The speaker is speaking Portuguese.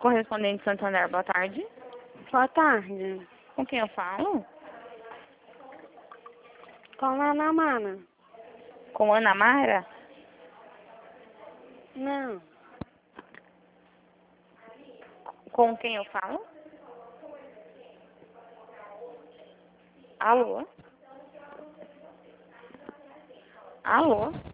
Correspondente Santander, boa tarde. Boa tarde. Com quem eu falo? Com a Ana Mana? Com Ana Mara? Não. Com quem eu falo? Alô? Alô?